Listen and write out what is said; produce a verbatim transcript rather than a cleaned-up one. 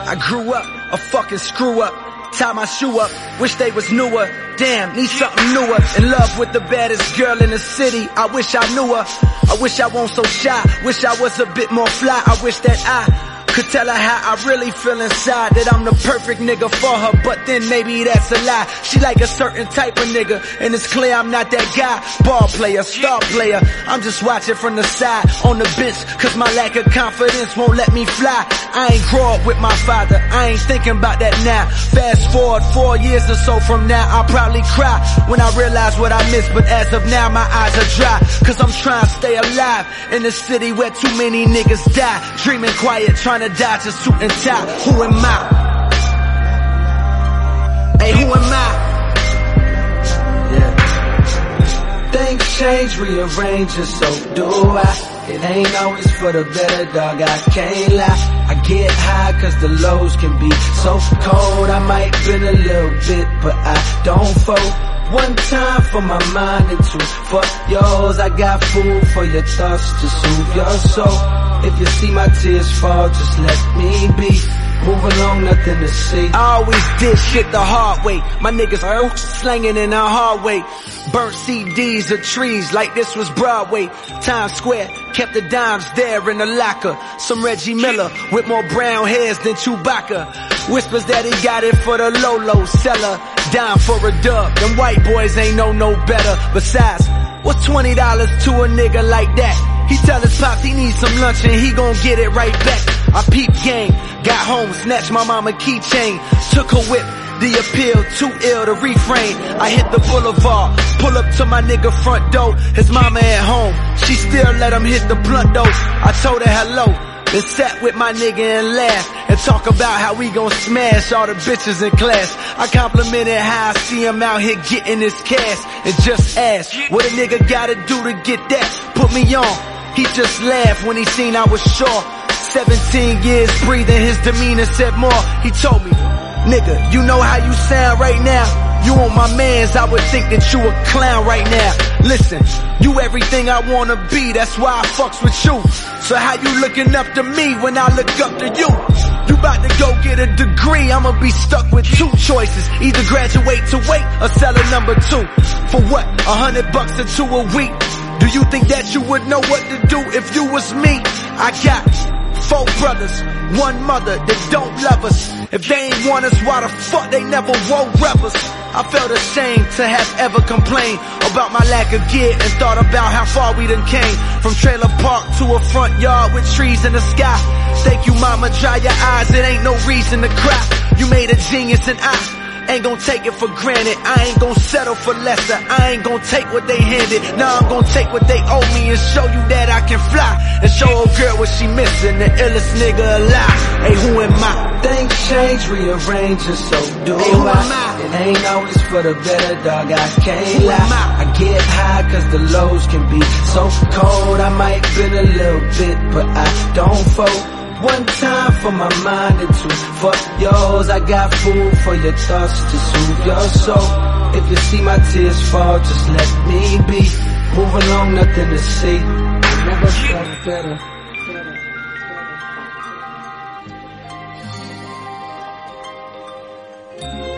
I grew up a fucking screw up. Tie my shoe up, wish they was newer. Damn, need something newer. In love with the baddest girl in the city, I wish I knew her. I wish I wasn't so shy, wish I was a bit more fly. I wish that I could tell her how I really feel inside, that I'm the perfect nigga for her, but then maybe that's a lie. She like a certain type of nigga, and it's clear I'm not that guy. Ball player, star player, I'm just watching from the side on the bench, cause my lack of confidence won't let me fly. I ain't grow up with my father, I ain't thinking about that now. Fast forward four years or so from now, I'll probably cry when I realize what I missed, but as of now my eyes are dry, cause I'm trying to stay alive in a city where too many niggas die. Dreaming quiet, trying to dodge a suit and tie. Who am I? Hey, who am I? Yeah. Things change, rearrange, and so do I. It ain't always for the better, dog, I can't lie. I get high cause the lows can be so cold. I might bend a little bit, but I don't fold. One time for my mind and two for yours. I got food for your thoughts to soothe your soul. If you see my tears fall, just let me be. Move along, nothing to see. I always did shit the hard way. My niggas are slanging in a hard way. Burnt C Ds of trees like this was Broadway. Times Square, kept the dimes there in the locker. Some Reggie Miller with more brown hairs than Chewbacca. Whispers that he got it for the low-low seller. Dime for a dub, them white boys ain't know no better. Besides, what's twenty dollars to a nigga like that? He tell his pops he needs some lunch and he gon' get it right back. I peep game, got home, snatched my mama keychain. Took her whip, the appeal, too ill to refrain. I hit the boulevard, pull up to my nigga front door. His mama at home, she still let him hit the blunt though. I told her hello, then sat with my nigga and laughed and talk about how we gon' smash all the bitches in class. I complimented how I see him out here getting his cash and just asked what a nigga gotta do to get that. Put me on. He just laughed when he seen I was sure. Seventeen years breathing, his demeanor said more. He told me, nigga, you know how you sound right now? You on my mans, I would think that you a clown right now. Listen, you everything I wanna be, that's why I fucks with you. So how you looking up to me when I look up to you? You about to go get a degree, I'ma be stuck with two choices. Either graduate to wait or sell a number two. For what, a hundred bucks or two a week? Do you think that you would know what to do if you was me? I got four brothers, one mother that don't love us. If they ain't want us, why the fuck they never wore rubbers? I felt ashamed to have ever complained about my lack of gear and thought about how far we done came. From trailer park to a front yard with trees in the sky. Thank you mama, dry your eyes, it ain't no reason to cry. You made a genius and I ain't gon' take it for granted. I ain't gon' settle for lesser. I ain't gon' take what they handed. Now I'm gon' take what they owe me and show you that I can fly. And show old girl what she missing, the illest nigga alive. Hey, who am I? Things change, rearrange, and so do hey, who I. Am I? It ain't always for the better, dog, I can't who lie. Am I? I get high cause the lows can be so cold. I might bend a little bit, but I don't fold. One time for my mind and two for yours. I got food for your thoughts to soothe your soul. If you see my tears fall, just let me be. Move along, nothing to see. Never felt better. better.